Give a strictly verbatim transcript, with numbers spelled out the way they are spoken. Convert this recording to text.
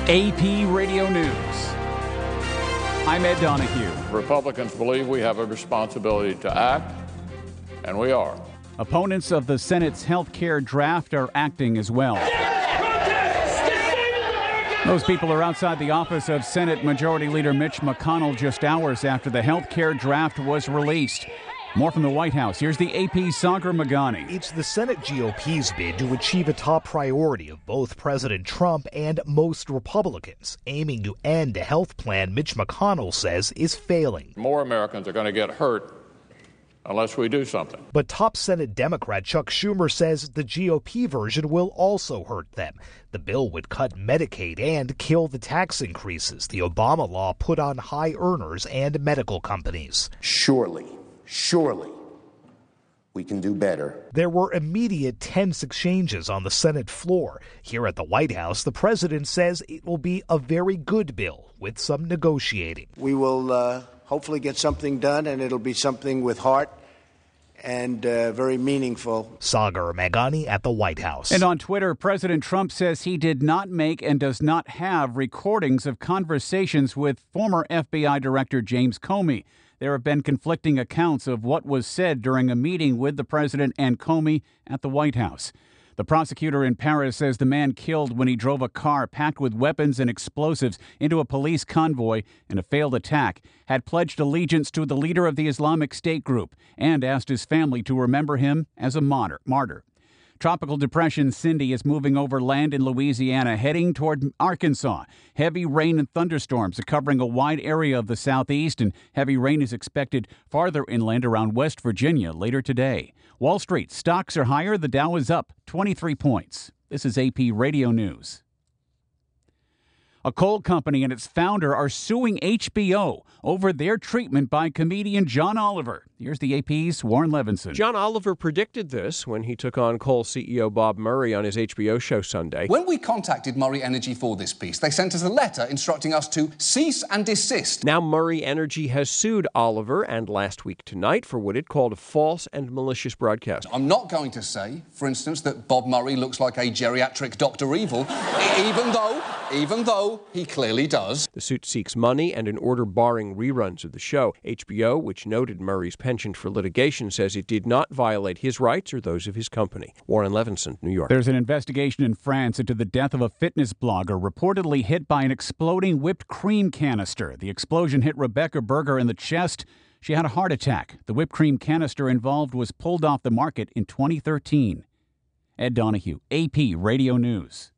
A P Radio News. I'm Ed Donahue. Republicans believe we have a responsibility to act, and we are. Opponents of the Senate's health care draft are acting as well. Those people are outside the office of Senate Majority Leader Mitch McConnell just hours after the health care draft was released. More from the White House. Here's the A P's Sagar Meghani. It's the Senate G O P's bid to achieve a top priority of both President Trump and most Republicans, aiming to end a health plan Mitch McConnell says is failing. More Americans are going to get hurt unless we do something. But top Senate Democrat Chuck Schumer says the G O P version will also hurt them. The bill would cut Medicaid and kill the tax increases the Obama law put on high earners and medical companies. Surely. Surely, we can do better. There were immediate tense exchanges on the Senate floor. Here at the White House, the president says it will be a very good bill with some negotiating. We will uh, hopefully get something done, and it'll be something with heart and uh, very meaningful. Sagar Meghani at the White House. And on Twitter, President Trump says he did not make and does not have recordings of conversations with former F B I Director James Comey. There have been conflicting accounts of what was said during a meeting with the president and Comey at the White House. The prosecutor in Paris says the man killed when he drove a car packed with weapons and explosives into a police convoy in a failed attack, had pledged allegiance to the leader of the Islamic State group, and asked his family to remember him as a martyr. Tropical Depression Cindy is moving over land in Louisiana, heading toward Arkansas. Heavy rain and thunderstorms are covering a wide area of the southeast, and heavy rain is expected farther inland around West Virginia later today. Wall Street stocks are higher. The Dow is up twenty-three points. This is A P Radio News. A coal company and its founder are suing H B O over their treatment by comedian John Oliver. Here's the A P's Warren Levinson. John Oliver predicted this when he took on coal C E O Bob Murray on his H B O show Sunday. When we contacted Murray Energy for this piece, they sent us a letter instructing us to cease and desist. Now Murray Energy has sued Oliver, and last week tonight, for what it called a false and malicious broadcast. I'm not going to say, for instance, that Bob Murray looks like a geriatric Doctor Evil, even though, even though he clearly does. The suit seeks money and an order barring reruns of the show. H B O, which noted Murray's penchant for litigation, says it did not violate his rights or those of his company. Warren Levinson, New York. There's an investigation in France into the death of a fitness blogger reportedly hit by an exploding whipped cream canister. The explosion hit Rebecca Berger in the chest. She had a heart attack. The whipped cream canister involved was pulled off the market in twenty thirteen. Ed Donahue, A P Radio News.